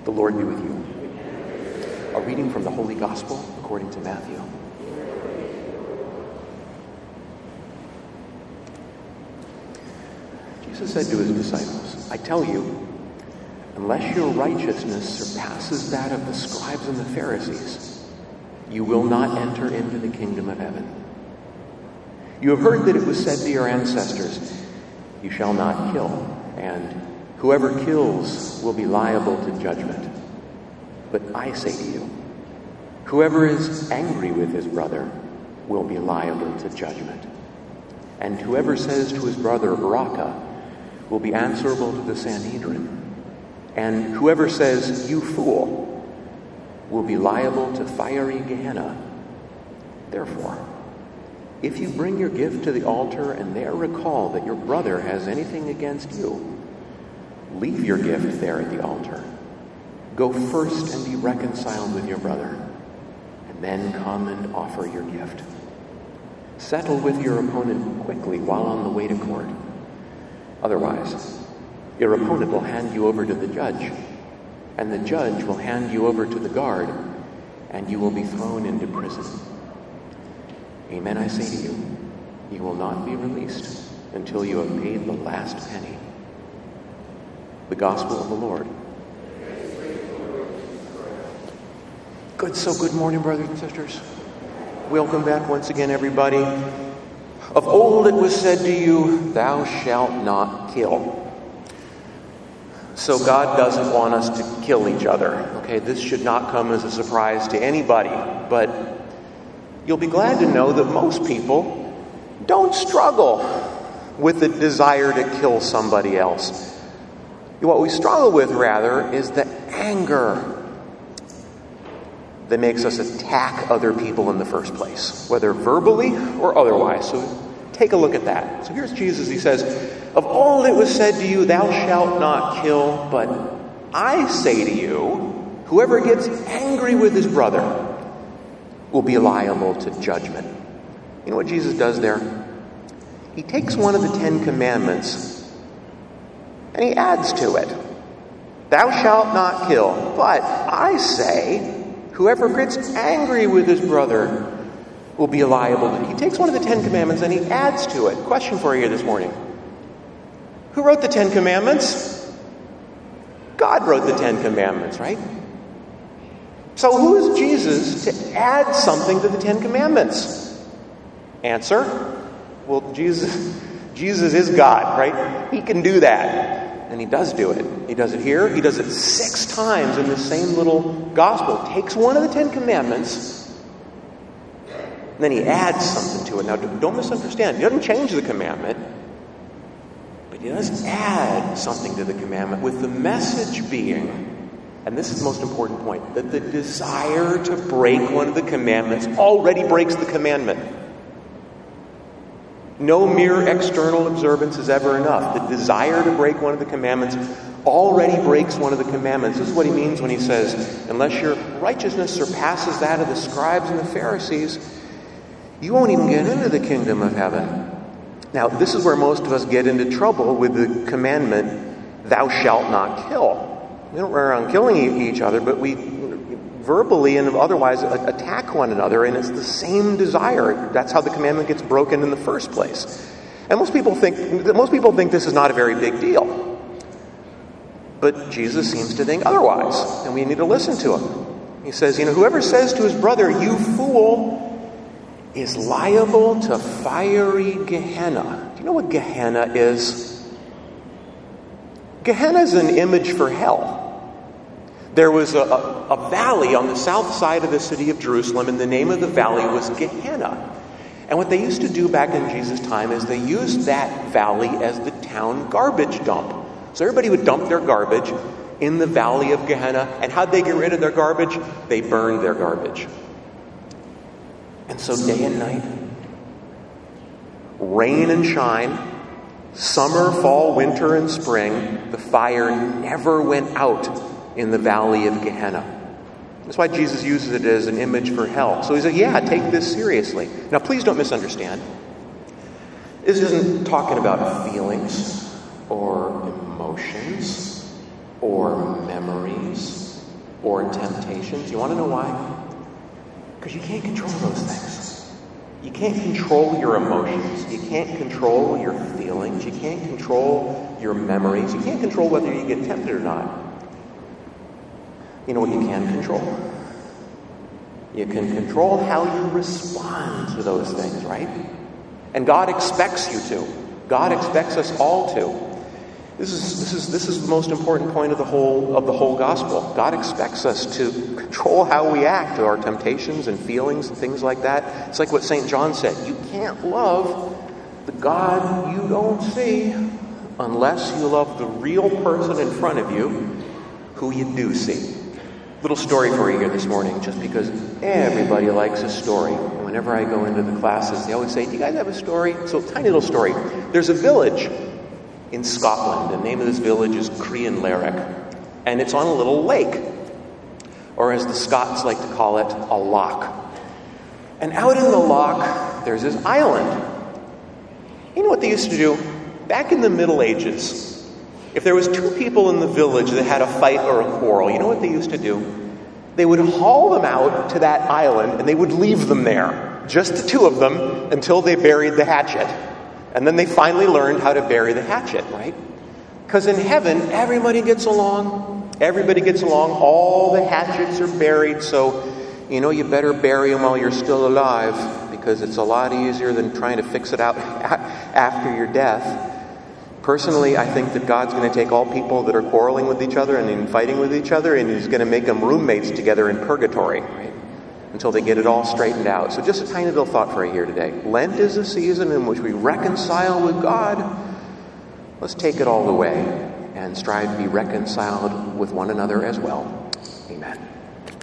The Lord be with you. A reading from the Holy Gospel according to Matthew. Jesus said to his disciples, "I tell you, unless your righteousness surpasses that of the scribes and the Pharisees, you will not enter into the kingdom of heaven. You have heard that it was said to your ancestors, 'You shall not kill,' and 'Whoever kills will be liable to judgment.' But I say to you, whoever is angry with his brother will be liable to judgment. And whoever says to his brother, 'Raka,' will be answerable to the Sanhedrin. And whoever says, 'You fool,' will be liable to fiery Gehenna. Therefore, if you bring your gift to the altar and there recall that your brother has anything against you, leave your gift there at the altar. Go first and be reconciled with your brother, and then come and offer your gift. Settle with your opponent quickly while on the way to court. Otherwise, your opponent will hand you over to the judge, and the judge will hand you over to the guard, and you will be thrown into prison. Amen, I say to you, you will not be released until you have paid the last penny." The Gospel of the Lord. Good morning, brothers and sisters. Welcome back once again, everybody. Of old it was said to you, "Thou shalt not kill." So God doesn't want us to kill each other. Okay, this should not come as a surprise to anybody, but you'll be glad to know that most people don't struggle with the desire to kill somebody else. What we struggle with, rather, is the anger that makes us attack other people in the first place, whether verbally or otherwise. So take a look at that. So here's Jesus. He says, "Of old it was said to you, 'Thou shalt not kill,' but I say to you, whoever gets angry with his brother will be liable to judgment." You know what Jesus does there? He takes one of the 10 Commandments and he adds to it. "Thou shalt not kill, but I say, whoever gets angry with his brother will be liable to..." He takes one of the 10 Commandments and he adds to it. Question for you this morning. Who wrote the 10 Commandments? God wrote the 10 Commandments, right? So who is Jesus to add something to the 10 Commandments? Answer? Well, Jesus is God, right? He can do that. And he does do it. He does it here. He does it 6 times in the same little gospel. Takes one of the 10 Commandments, and then he adds something to it. Now, don't misunderstand. He doesn't change the commandment, but he does add something to the commandment, with the message being, and this is the most important point, that the desire to break one of the commandments already breaks the commandment. No mere external observance is ever enough. The desire to break one of the commandments already breaks one of the commandments. This is what he means when he says, unless your righteousness surpasses that of the scribes and the Pharisees, you won't even get into the kingdom of heaven. Now, this is where most of us get into trouble with the commandment, "Thou shalt not kill." We don't run around killing each other, but we verbally and otherwise attack one another, and it's the same desire. That's how the commandment gets broken in the first place. And most people think this is not a very big deal. But Jesus seems to think otherwise, and we need to listen to him. He says, whoever says to his brother, "You fool," is liable to fiery Gehenna. Do you know what Gehenna is? Gehenna is an image for hell. There was a valley on the south side of the city of Jerusalem, and the name of the valley was Gehenna. And what they used to do back in Jesus' time is they used that valley as the town garbage dump. So everybody would dump their garbage in the valley of Gehenna. And how'd they get rid of their garbage? They burned their garbage. And so day and night, rain and shine, summer, fall, winter, and spring, the fire never went out in the valley of Gehenna. That's why Jesus uses it as an image for hell. So he said, yeah, take this seriously. Now, please don't misunderstand. This isn't talking about feelings or emotions or memories or in temptations. You want to know why? Because you can't control those things. You can't control your emotions. You can't control your feelings. You can't control your memories. You can't control whether you get tempted or not. You know what you can control? You can control how you respond to those things, right? And God expects you to. God expects us all to. This is the most important point of the whole gospel. God expects us to control how we act to our temptations and feelings and things like that. It's like what St. John said. You can't love the God you don't see unless you love the real person in front of you who you do see. Little story for you here this morning, just because everybody likes a story. And whenever I go into the classes, they always say, do you guys have a story? So, tiny little story. There's a village in Scotland. The name of this village is Crianlarich. And it's on a little lake, or as the Scots like to call it, a loch. And out in the loch, there's this island. You know what they used to do? Back in the Middle Ages, if there was two people in the village that had a fight or a quarrel, you know what they used to do? They would haul them out to that island and they would leave them there, just the two of them, until they buried the hatchet. And then they finally learned how to bury the hatchet, right? Because in heaven, everybody gets along. Everybody gets along. All the hatchets are buried. So, you better bury them while you're still alive, because it's a lot easier than trying to fix it out after your death. Personally, I think that God's going to take all people that are quarreling with each other and fighting with each other, and He's going to make them roommates together in purgatory, right? Until they get it all straightened out. So just a tiny little thought for you here today. Lent is a season in which we reconcile with God. Let's take it all the way and strive to be reconciled with one another as well. Amen.